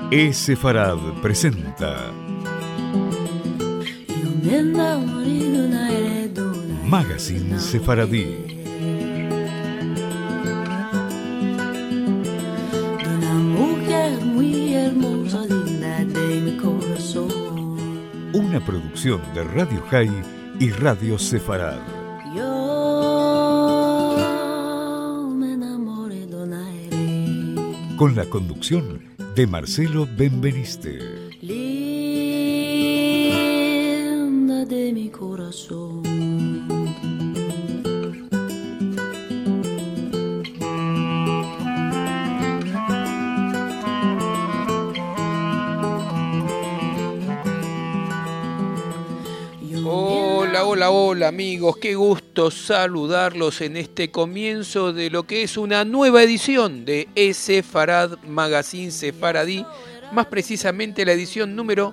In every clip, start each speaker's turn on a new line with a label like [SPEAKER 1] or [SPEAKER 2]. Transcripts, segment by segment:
[SPEAKER 1] Sefarad presenta Magazine Sefaradí. Una producción de Radio High y Radio Sefarad. Con la conducción de Marcelo Benveniste.
[SPEAKER 2] Linda de mi corazón.
[SPEAKER 3] Hola amigos, qué gusto saludarlos en este comienzo de lo que es una nueva edición de Sefarad Magazine Sefaradí, más precisamente la edición número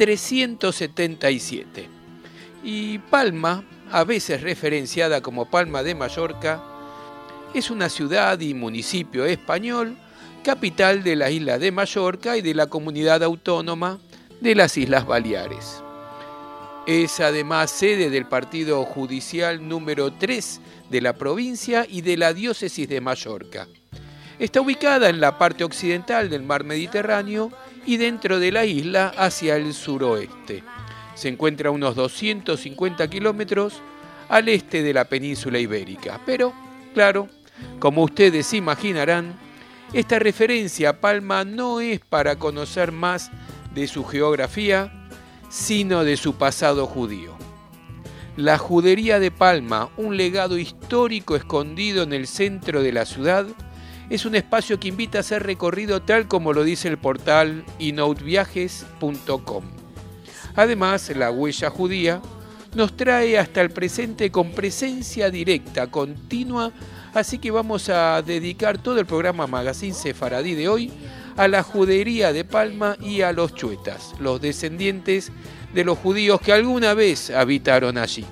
[SPEAKER 3] 377. Y Palma, a veces referenciada como Palma de Mallorca, es una ciudad y municipio español, capital de la isla de Mallorca y de la comunidad autónoma de las Islas Baleares. Es además sede del partido judicial número 3 de la provincia y de la diócesis de Mallorca. Está ubicada en la parte occidental del mar Mediterráneo y dentro de la isla hacia el suroeste. Se encuentra a unos 250 kilómetros al este de la península ibérica. Pero, claro, como ustedes imaginarán, esta referencia a Palma no es para conocer más de su geografía, sino de su pasado judío. La judería de Palma, un legado histórico escondido en el centro de la ciudad, es un espacio que invita a ser recorrido tal como lo dice el portal inoutviajes.com. Además, la huella judía nos trae hasta el presente con presencia directa, continua, así que vamos a dedicar todo el programa Magazine Sefaradí de hoy a la judería de Palma y a los chuetas, los descendientes de los judíos que alguna vez habitaron allí.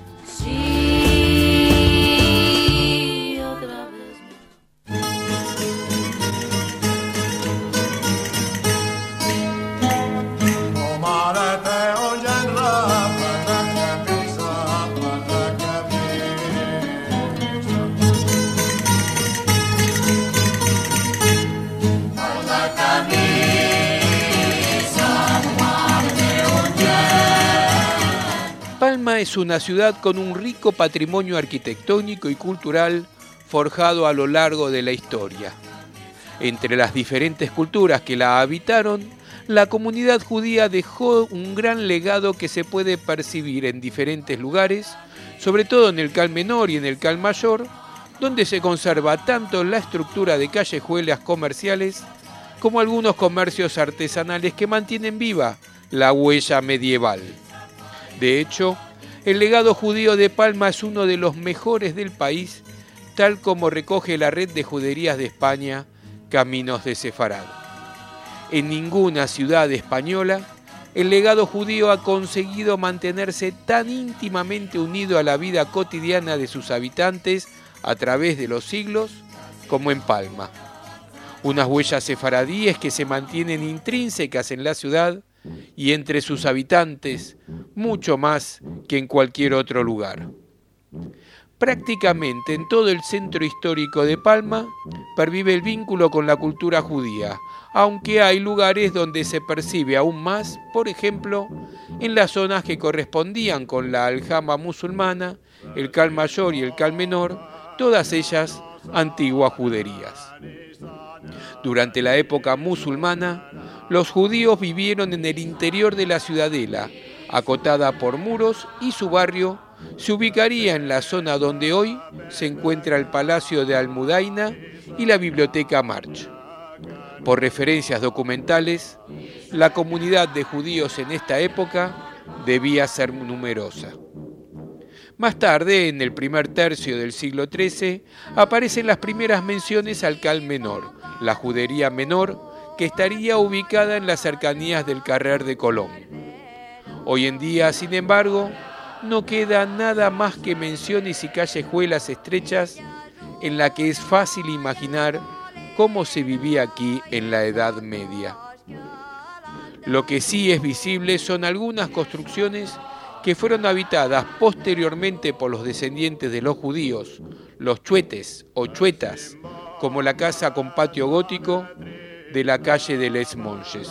[SPEAKER 3] Palma es una ciudad con un rico patrimonio arquitectónico y cultural forjado a lo largo de la historia. Entre las diferentes culturas que la habitaron, la comunidad judía dejó un gran legado que se puede percibir en diferentes lugares, sobre todo en el Cal Menor y en el Cal Mayor, donde se conserva tanto la estructura de callejuelas comerciales como algunos comercios artesanales que mantienen viva la huella medieval. De hecho, el legado judío de Palma es uno de los mejores del país, tal como recoge la red de juderías de España, Caminos de Sefarad. En ninguna ciudad española, el legado judío ha conseguido mantenerse tan íntimamente unido a la vida cotidiana de sus habitantes a través de los siglos como en Palma. Unas huellas sefaradíes que se mantienen intrínsecas en la ciudad y entre sus habitantes, mucho más que en cualquier otro lugar. Prácticamente en todo el centro histórico de Palma pervive el vínculo con la cultura judía, aunque hay lugares donde se percibe aún más, por ejemplo, en las zonas que correspondían con la aljama musulmana, el Cal Mayor y el Cal Menor, todas ellas antiguas juderías. Durante la época musulmana, los judíos vivieron en el interior de la ciudadela, acotada por muros, y su barrio se ubicaría en la zona donde hoy se encuentra el Palacio de Almudaina y la Biblioteca March. Por referencias documentales, la comunidad de judíos en esta época debía ser numerosa. Más tarde, en el primer tercio del siglo XIII, aparecen las primeras menciones al Cal Menor, la judería menor, que estaría ubicada en las cercanías del Carrer de Colón. Hoy en día, sin embargo, no queda nada más que menciones y callejuelas estrechas en la que es fácil imaginar cómo se vivía aquí en la Edad Media. Lo que sí es visible son algunas construcciones que fueron habitadas posteriormente por los descendientes de los judíos, los chuetes o chuetas, como la casa con patio gótico de la calle de Les Monges.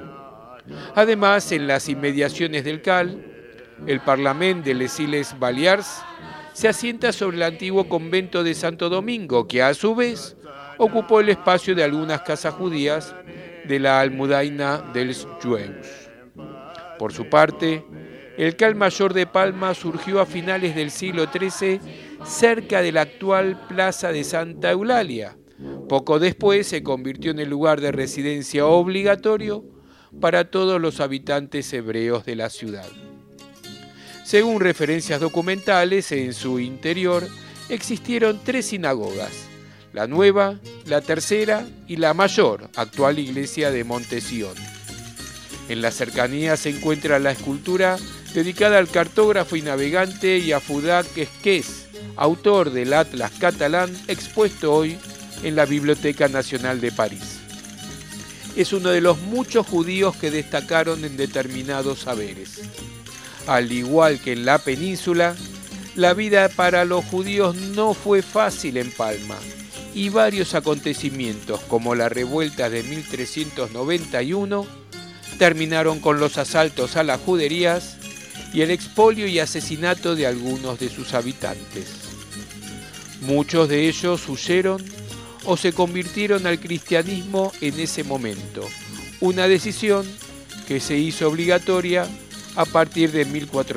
[SPEAKER 3] Además, en las inmediaciones del CAL, el Parlament de les Illes Balears se asienta sobre el antiguo convento de Santo Domingo, que a su vez ocupó el espacio de algunas casas judías de la Almudaina dels Jueus. Por su parte, el CAL Mayor de Palma surgió a finales del siglo XIII cerca de la actual Plaza de Santa Eulalia. Poco después se convirtió en el lugar de residencia obligatorio para todos los habitantes hebreos de la ciudad. Según referencias documentales, en su interior existieron 3 sinagogas: la nueva, la tercera y la mayor, actual iglesia de Montesión. En la cercanía se encuentra la escultura dedicada al cartógrafo y navegante Yafudà Quesqués, autor del Atlas catalán, expuesto hoy en la Biblioteca Nacional de París. Es uno de los muchos judíos que destacaron en determinados saberes. Al igual que en la península, la vida para los judíos no fue fácil en Palma, y varios acontecimientos, como la revuelta de 1391, terminaron con los asaltos a las juderías y el expolio y asesinato de algunos de sus habitantes. Muchos de ellos huyeron o se convirtieron al cristianismo en ese momento, una decisión que se hizo obligatoria a partir de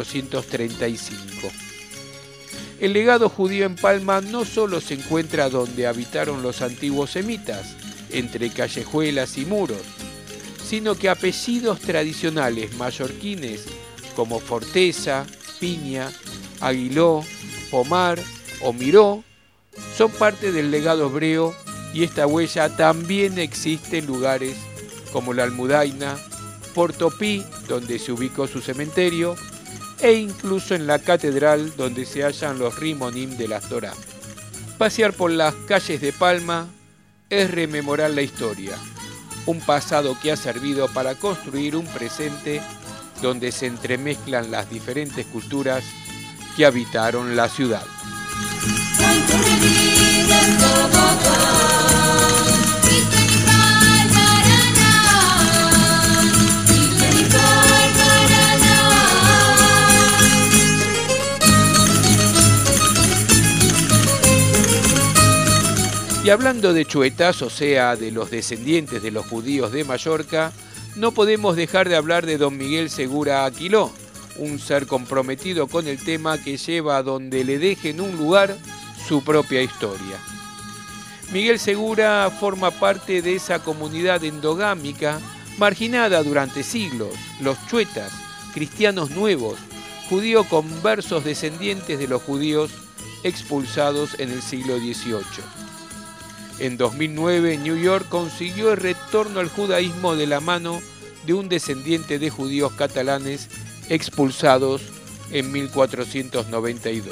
[SPEAKER 3] 1435. El legado judío en Palma no solo se encuentra donde habitaron los antiguos semitas, entre callejuelas y muros, sino que apellidos tradicionales mallorquines como Forteza, Piña, Aguiló, Pomar o Miró son parte del legado hebreo, y esta huella también existe en lugares como la Almudaina, Porto Pi, donde se ubicó su cementerio, e incluso en la catedral donde se hallan los Rimonim de la Torá. Pasear por las calles de Palma es rememorar la historia, un pasado que ha servido para construir un presente donde se entremezclan las diferentes culturas que habitaron la ciudad. Y hablando de chuetas, o sea, de los descendientes de los judíos de Mallorca, no podemos dejar de hablar de don Miguel Segura Aquiló, un ser comprometido con el tema que lleva a donde le dejen un lugar su propia historia. Miguel Segura forma parte de esa comunidad endogámica marginada durante siglos, los chuetas, cristianos nuevos, judíos conversos descendientes de los judíos expulsados en el siglo XVIII. En 2009, New York consiguió el retorno al judaísmo de la mano de un descendiente de judíos catalanes expulsados en 1492.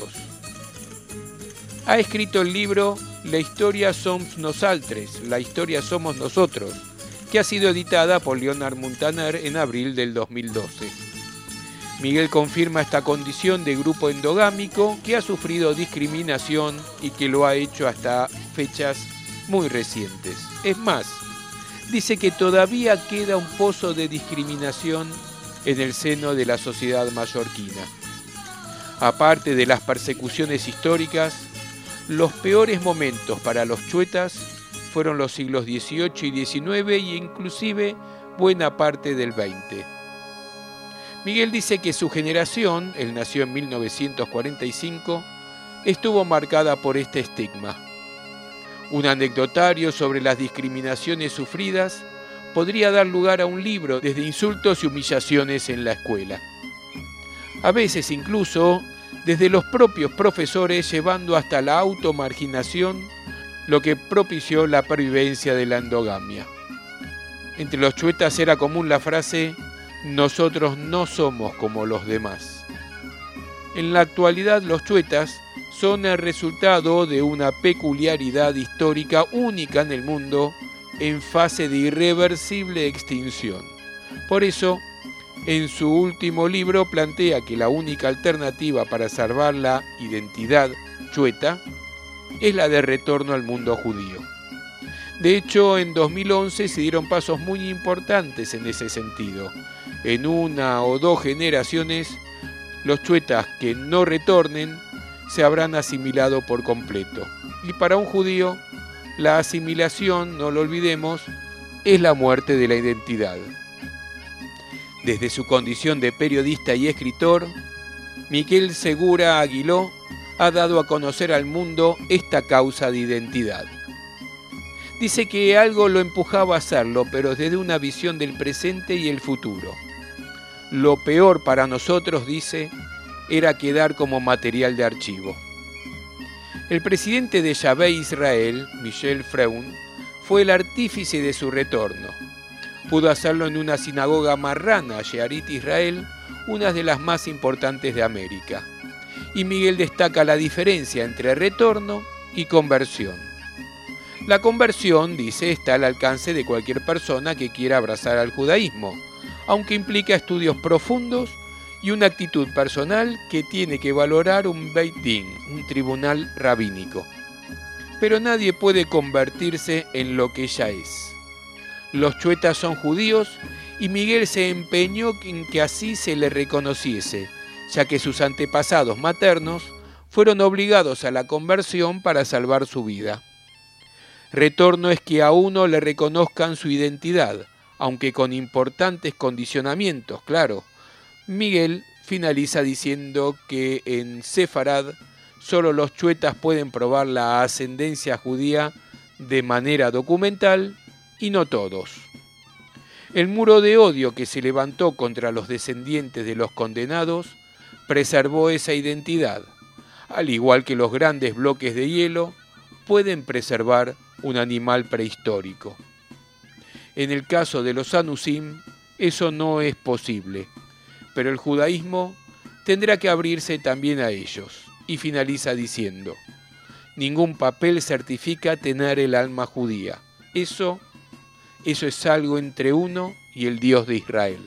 [SPEAKER 3] Ha escrito el libro La historia somos nosaltres, la historia somos nosotros, que ha sido editada por Leonard Muntaner en abril del 2012. Miguel confirma esta condición de grupo endogámico que ha sufrido discriminación y que lo ha hecho hasta fechas muy recientes. Es más, dice que todavía queda un pozo de discriminación en el seno de la sociedad mallorquina. Aparte de las persecuciones históricas, los peores momentos para los chuetas fueron los siglos XVIII y XIX e inclusive buena parte del XX. Miguel dice que su generación, él nació en 1945, estuvo marcada por este estigma. Un anecdotario sobre las discriminaciones sufridas podría dar lugar a un libro, desde insultos y humillaciones en la escuela. A veces incluso desde los propios profesores, llevando hasta la automarginación, lo que propició la pervivencia de la endogamia. Entre los chuetas era común la frase: nosotros no somos como los demás. En la actualidad los chuetas son el resultado de una peculiaridad histórica única en el mundo, en fase de irreversible extinción, Por eso, en su último libro plantea que la única alternativa para salvar la identidad chueta es la de retorno al mundo judío. De hecho, en 2011 se dieron pasos muy importantes en ese sentido. En 1 o 2 generaciones, los chuetas que no retornen se habrán asimilado por completo. Y para un judío, la asimilación, no lo olvidemos, es la muerte de la identidad. Desde su condición de periodista y escritor, Miquel Segura Aguiló ha dado a conocer al mundo esta causa de identidad. Dice que algo lo empujaba a hacerlo, pero desde una visión del presente y el futuro. Lo peor para nosotros, dice, era quedar como material de archivo. El presidente de Yahvé Israel, Michel Freund, fue el artífice de su retorno. Pudo hacerlo en una sinagoga marrana, Shearit Israel, una de las más importantes de América. Y Miguel destaca la diferencia entre retorno y conversión. La conversión, dice, está al alcance de cualquier persona que quiera abrazar al judaísmo, aunque implica estudios profundos y una actitud personal que tiene que valorar un Beit Din, un tribunal rabínico. Pero nadie puede convertirse en lo que ya es. Los chuetas son judíos y Miguel se empeñó en que así se le reconociese, ya que sus antepasados maternos fueron obligados a la conversión para salvar su vida. Retorno es que a uno le reconozcan su identidad, aunque con importantes condicionamientos, claro. Miguel finaliza diciendo que en Sefarad solo los chuetas pueden probar la ascendencia judía de manera documental y no todos. El muro de odio que se levantó contra los descendientes de los condenados preservó esa identidad, al igual que los grandes bloques de hielo pueden preservar un animal prehistórico. En el caso de los Anusim, eso no es posible, pero el judaísmo tendrá que abrirse también a ellos, y finaliza diciendo: ningún papel certifica tener el alma judía. Eso es algo entre uno y el Dios de Israel.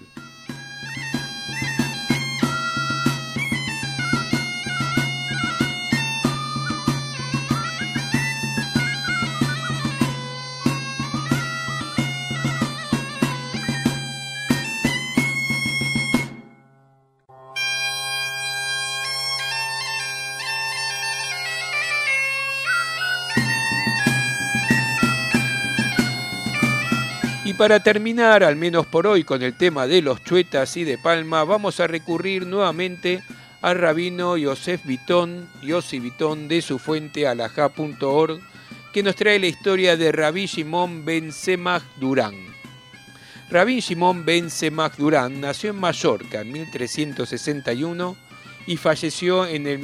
[SPEAKER 3] Y para terminar, al menos por hoy, con el tema de los chuetas y de Palma, vamos a recurrir nuevamente al rabino Yossi Bitton de su fuente halajá.org, que nos trae la historia de Rabbi Shimon ben Semach Durán. Rabbi Shimon ben Semach Durán nació en Mallorca en 1361 y falleció en el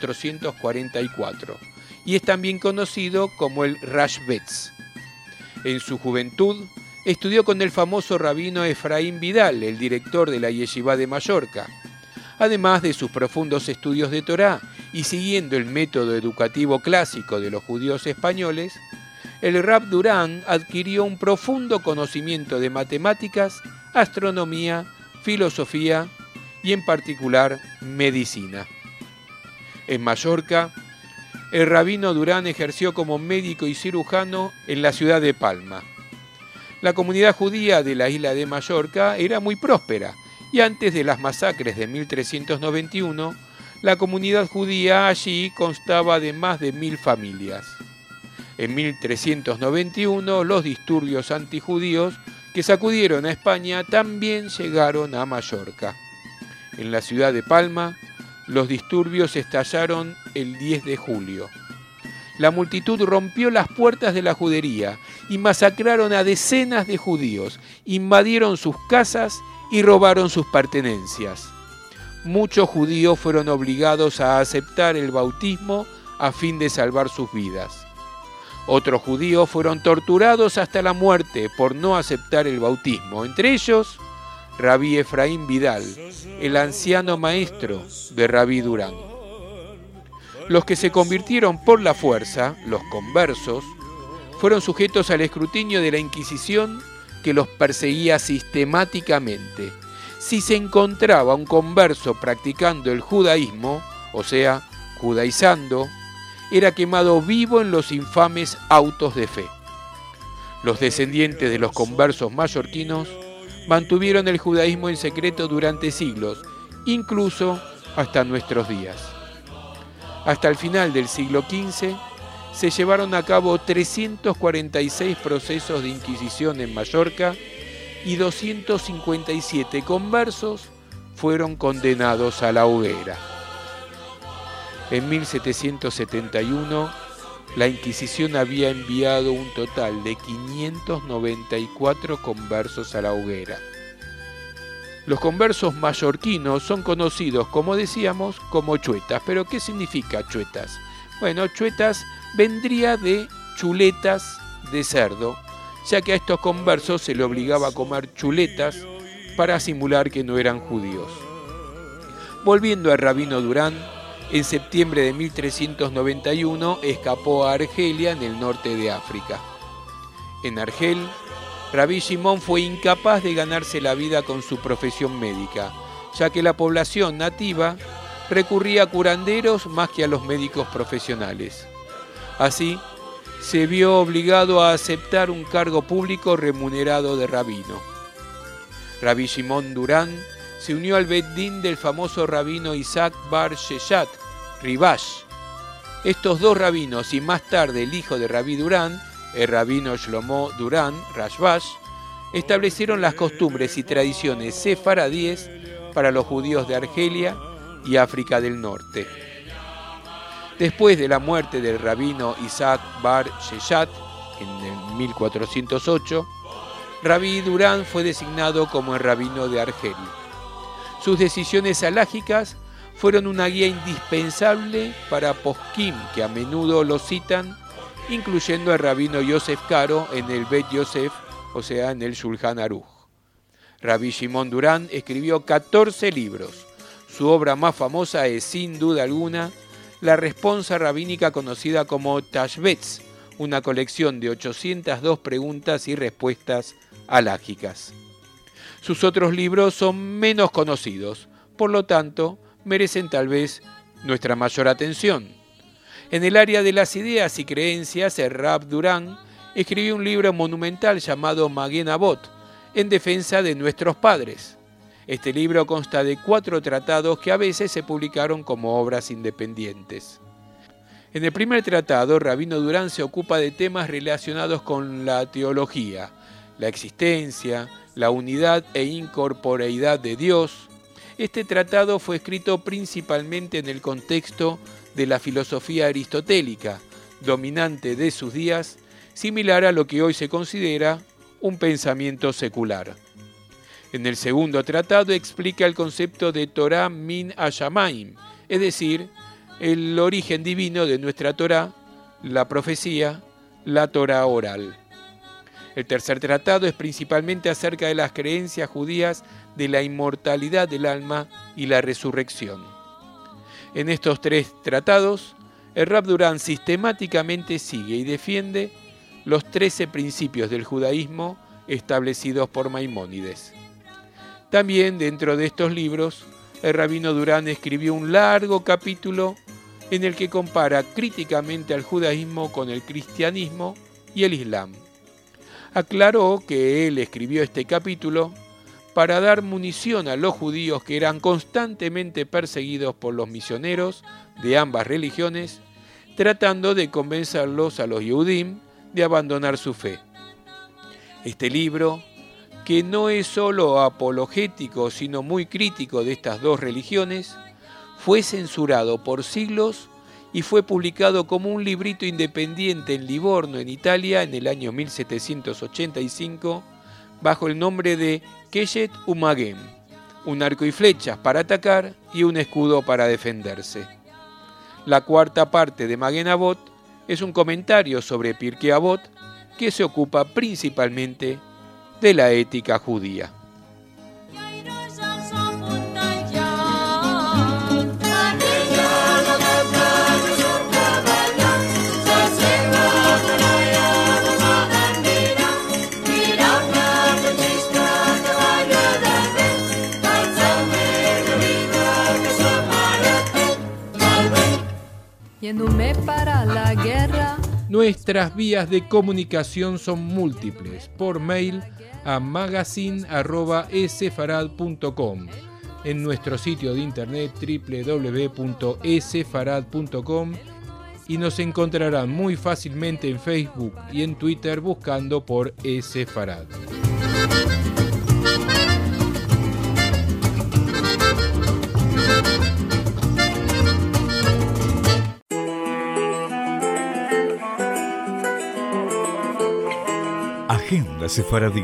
[SPEAKER 3] 1444, y es también conocido como el Rashbetz. En su juventud, estudió con el famoso rabino Efraín Vidal, el director de la Yeshivá de Mallorca. Además de sus profundos estudios de Torá y siguiendo el método educativo clásico de los judíos españoles, el Rab Durán adquirió un profundo conocimiento de matemáticas, astronomía, filosofía y en particular medicina. En Mallorca, el rabino Durán ejerció como médico y cirujano en la ciudad de Palma. La comunidad judía de la isla de Mallorca era muy próspera y antes de las masacres de 1391, la comunidad judía allí constaba de más de 1000 familias. En 1391, los disturbios antijudíos que sacudieron a España también llegaron a Mallorca. En la ciudad de Palma, los disturbios estallaron el 10 de julio. La multitud rompió las puertas de la judería y masacraron a decenas de judíos, invadieron sus casas y robaron sus pertenencias. Muchos judíos fueron obligados a aceptar el bautismo a fin de salvar sus vidas. Otros judíos fueron torturados hasta la muerte por no aceptar el bautismo, entre ellos Rabí Efraín Vidal, el anciano maestro de Rabí Durán. Los que se convirtieron por la fuerza, los conversos, fueron sujetos al escrutinio de la Inquisición que los perseguía sistemáticamente. Si se encontraba un converso practicando el judaísmo, o sea, judaizando, era quemado vivo en los infames autos de fe. Los descendientes de los conversos mallorquinos mantuvieron el judaísmo en secreto durante siglos, incluso hasta nuestros días. Hasta el final del siglo XV se llevaron a cabo 346 procesos de inquisición en Mallorca y 257 conversos fueron condenados a la hoguera. En 1771, la Inquisición había enviado un total de 594 conversos a la hoguera. Los conversos mallorquinos son conocidos, como decíamos, como chuetas. ¿Pero qué significa chuetas? Bueno, chuetas vendría de chuletas de cerdo, ya que a estos conversos se le obligaba a comer chuletas para simular que no eran judíos. Volviendo al rabino Durán, en septiembre de 1391 escapó a Argelia, en el norte de África. En Argel, Rabí Shimon fue incapaz de ganarse la vida con su profesión médica, ya que la población nativa recurría a curanderos más que a los médicos profesionales. Así, se vio obligado a aceptar un cargo público remunerado de rabino. Rabí Shimon Durán se unió al Bet Din del famoso rabino Isaac Bar Sheshat, Ribash. Estos dos rabinos y más tarde el hijo de Rabí Durán, el rabino Shlomo Durán, Rashbash, establecieron las costumbres y tradiciones sefaradíes para los judíos de Argelia y África del Norte. Después de la muerte del rabino Isaac Bar Sheshat en el 1408, Rabí Durán fue designado como el rabino de Argel. Sus decisiones halágicas fueron una guía indispensable para poskim, que a menudo lo citan, incluyendo al rabino Yosef Karo en el Bet Yosef, o sea, en el Shulchan Aruch. Rabí Shimon Durán escribió 14 libros. Su obra más famosa es, sin duda alguna, la responsa rabínica conocida como Tashbetz, una colección de 802 preguntas y respuestas halágicas. Sus otros libros son menos conocidos, por lo tanto, merecen tal vez nuestra mayor atención. En el área de las ideas y creencias, el Rab Durán escribió un libro monumental llamado Maguen Avot, en defensa de nuestros padres. Este libro consta de 4 tratados que a veces se publicaron como obras independientes. En el primer tratado, Rabino Durán se ocupa de temas relacionados con la teología, la existencia, la unidad e incorporeidad de Dios. Este tratado fue escrito principalmente en el contexto de la filosofía aristotélica, dominante de sus días, similar a lo que hoy se considera un pensamiento secular. En el segundo tratado explica el concepto de Torah min Hashamayim, es decir, el origen divino de nuestra Torah, la profecía, la Torah oral. El tercer tratado es principalmente acerca de las creencias judías de la inmortalidad del alma y la resurrección. En estos 3 tratados, el Rab Durán sistemáticamente sigue y defiende los 13 principios del judaísmo establecidos por Maimónides. También dentro de estos libros, el rabino Durán escribió un largo capítulo en el que compara críticamente al judaísmo con el cristianismo y el islam. Aclaró que él escribió este capítulo para dar munición a los judíos que eran constantemente perseguidos por los misioneros de ambas religiones, tratando de convencerlos a los Yehudim de abandonar su fe. Este libro, que no es solo apologético, sino muy crítico de estas dos religiones, fue censurado por siglos y fue publicado como un librito independiente en Livorno, en Italia, en el año 1785, bajo el nombre de Keshet Umagem, un arco y flechas para atacar y un escudo para defenderse. La cuarta parte de Maguen Avot es un comentario sobre Pirkei Avot que se ocupa principalmente de la ética judía.
[SPEAKER 2] para la guerra.
[SPEAKER 3] Nuestras vías de comunicación son múltiples. Por mail a magazine@esfarad.com, en nuestro sitio de internet www.esfarad.com, y nos encontrarán muy fácilmente en Facebook y en Twitter buscando por Esfarad.
[SPEAKER 1] Agenda Sefaradí.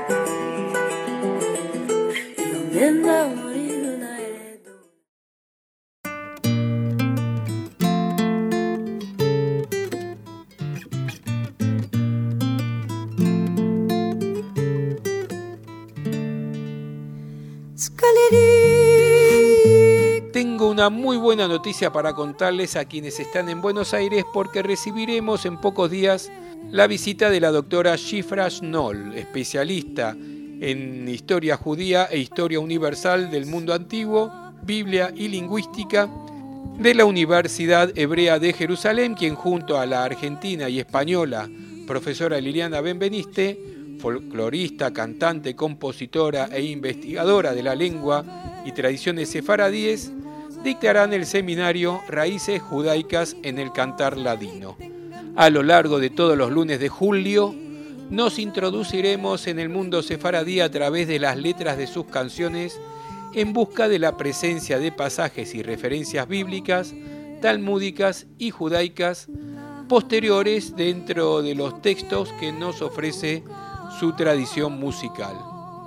[SPEAKER 3] Tengo una muy buena noticia para contarles a quienes están en Buenos Aires, porque recibiremos en pocos días la visita de la doctora Shifra Knoll, especialista en historia judía e historia universal del mundo antiguo, Biblia y lingüística de la Universidad Hebrea de Jerusalén, quien junto a la argentina y española profesora Liliana Benveniste, folclorista, cantante, compositora e investigadora de la lengua y tradiciones sefaradíes, dictarán el seminario Raíces Judaicas en el Cantar Ladino. A lo largo de todos los lunes de julio, nos introduciremos en el mundo sefaradí a través de las letras de sus canciones, en busca de la presencia de pasajes y referencias bíblicas, talmúdicas y judaicas posteriores dentro de los textos que nos ofrece su tradición musical.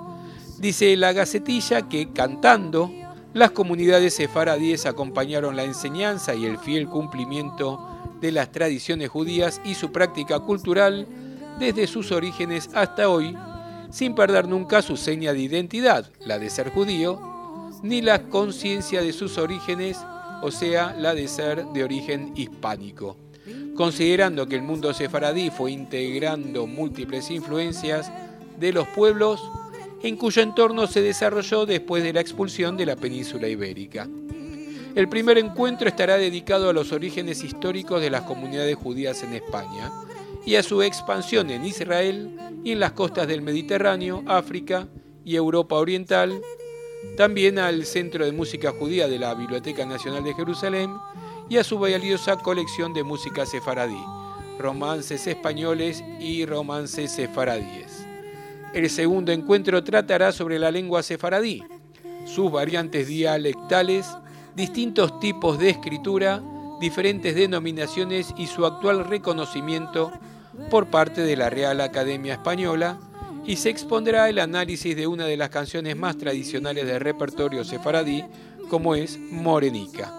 [SPEAKER 3] Dice la Gacetilla que, cantando, las comunidades sefaradíes acompañaron la enseñanza y el fiel cumplimiento de las tradiciones judías y su práctica cultural desde sus orígenes hasta hoy, sin perder nunca su seña de identidad, la de ser judío, ni la conciencia de sus orígenes, o sea, la de ser de origen hispánico. Considerando que el mundo sefaradí fue integrando múltiples influencias de los pueblos en cuyo entorno se desarrolló después de la expulsión de la península ibérica. El primer encuentro estará dedicado a los orígenes históricos de las comunidades judías en España y a su expansión en Israel y en las costas del Mediterráneo, África y Europa Oriental, también al Centro de Música Judía de la Biblioteca Nacional de Jerusalén y a su valiosa colección de música sefaradí, romances españoles y romances sefaradíes. El segundo encuentro tratará sobre la lengua sefaradí, sus variantes dialectales, distintos tipos de escritura, diferentes denominaciones y su actual reconocimiento por parte de la Real Academia Española, y se expondrá el análisis de una de las canciones más tradicionales del repertorio sefaradí, como es Morenica.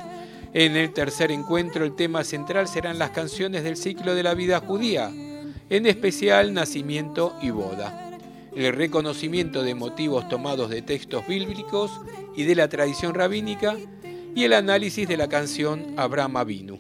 [SPEAKER 3] En el tercer encuentro, el tema central serán las canciones del ciclo de la vida judía, en especial Nacimiento y Boda, el reconocimiento de motivos tomados de textos bíblicos y de la tradición rabínica, y el análisis de la canción Abraham Avinu.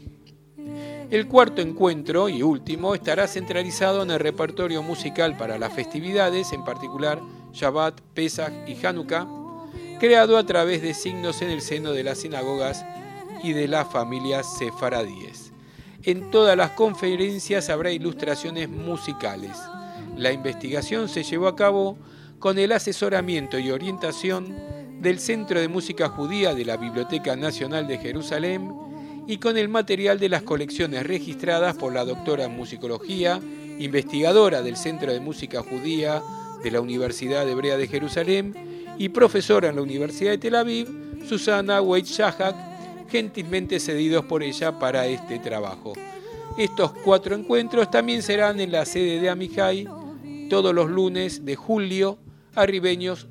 [SPEAKER 3] El cuarto encuentro y último estará centralizado en el repertorio musical para las festividades, en particular Shabbat, Pesach y Hanukkah, creado a través de signos en el seno de las sinagogas y de las familias sefaradíes. En todas las conferencias habrá ilustraciones musicales. La investigación se llevó a cabo con el asesoramiento y orientación del Centro de Música Judía de la Biblioteca Nacional de Jerusalén y con el material de las colecciones registradas por la doctora en musicología, investigadora del Centro de Música Judía de la Universidad Hebrea de Jerusalén y profesora en la Universidad de Tel Aviv, Susana Weitz-Shahak, gentilmente cedidos por ella para este trabajo. Estos 4 encuentros también serán en la sede de Amijay todos los lunes de julio, Arribeños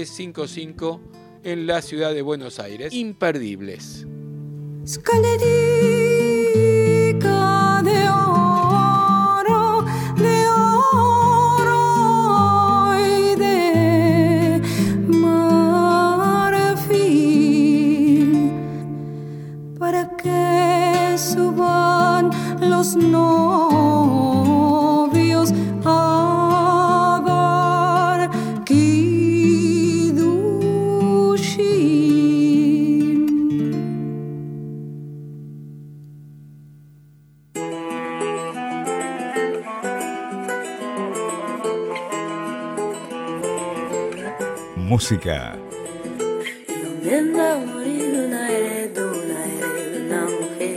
[SPEAKER 3] 2355, en la ciudad de Buenos Aires. Imperdibles.
[SPEAKER 2] Escalerica de oro y de marfil, para que suban los novios a dar Kiddushim.
[SPEAKER 1] música.
[SPEAKER 4] Me enamoré de una mujer,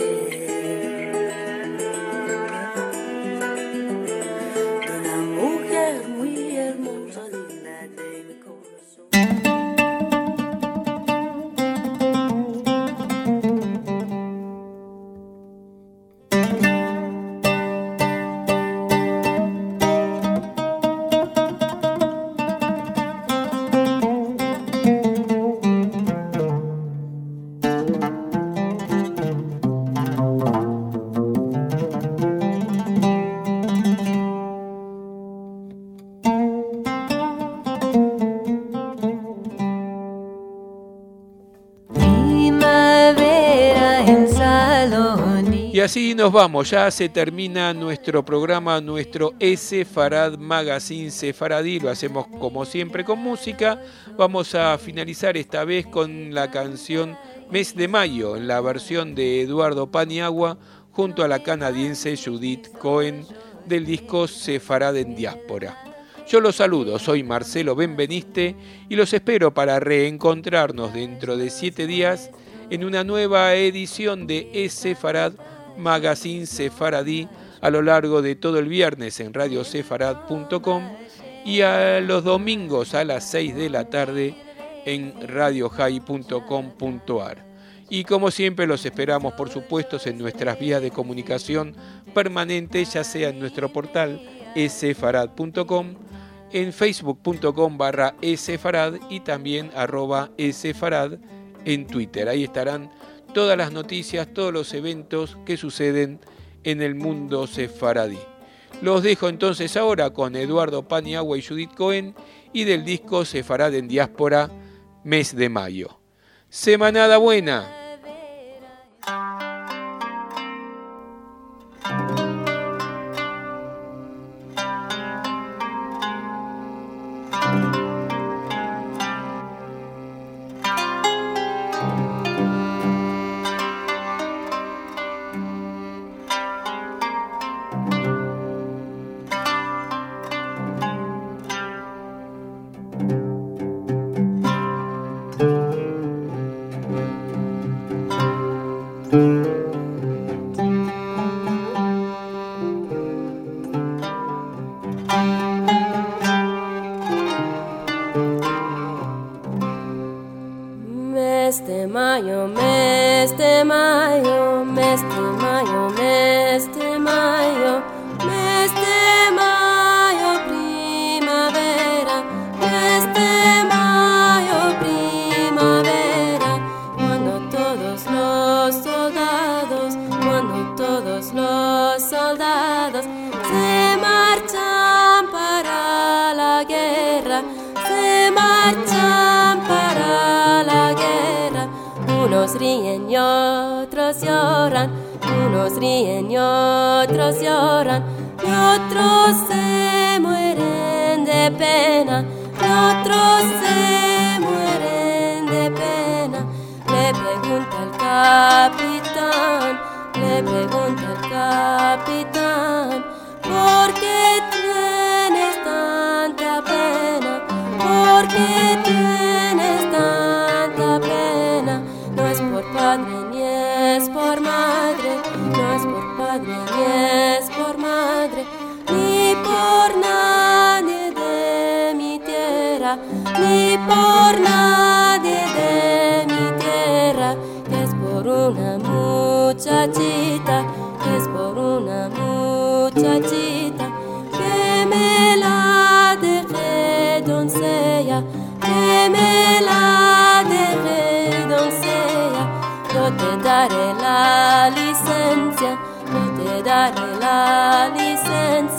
[SPEAKER 4] de una mujer muy hermosa, linda de mi corazón.
[SPEAKER 3] Y así nos vamos, ya se termina nuestro programa, nuestro Sefarad Magazine Sefaradí, lo hacemos como siempre con música. Vamos a finalizar esta vez con la canción Mes de Mayo, en la versión de Eduardo Paniagua, junto a la canadiense Judith Cohen, del disco Sefarad en Diáspora. Yo los saludo, soy Marcelo Benveniste y los espero para reencontrarnos dentro de 7 días en una nueva edición de Sefarad Magazine Sefaradí a lo largo de todo el viernes en radiosefarad.com y a los domingos a las 6 de la tarde en radiohai.com.ar. Y como siempre los esperamos, por supuesto, en nuestras vías de comunicación permanentes, ya sea en nuestro portal sefarad.com, en facebook.com/sefarad y también @sefarad en Twitter. Ahí estarán todas las noticias, todos los eventos que suceden en el mundo sefaradí. Los dejo entonces ahora con Eduardo Paniagua y Judith Cohen y del disco Sefarad en Diáspora, Mes de Mayo. Semanada buena.
[SPEAKER 4] Mes de mayo, mes de mayo, mes de mayo, mes de mayo, mes de mayo, primavera, mes de mayo, primavera, cuando todos los soldados se marchan para la guerra, se marchan para la guerra. Unos ríen y otros lloran, unos ríen y otros lloran, y otros se mueren de pena, y otros se mueren de pena. Le pregunta el capitán, ¿por qué tienes tanta pena? ¿Por qué tienes tanta pena? No es por padre ni es por madre, no es por padre ni es por madre, ni por nadie de mi tierra, ni por nadie de mi tierra, que es por una muchachita, que es por una muchachita, que me la dejé doncella, que me la dejé doncella. Yo te daré la licencia, yo te daré la licencia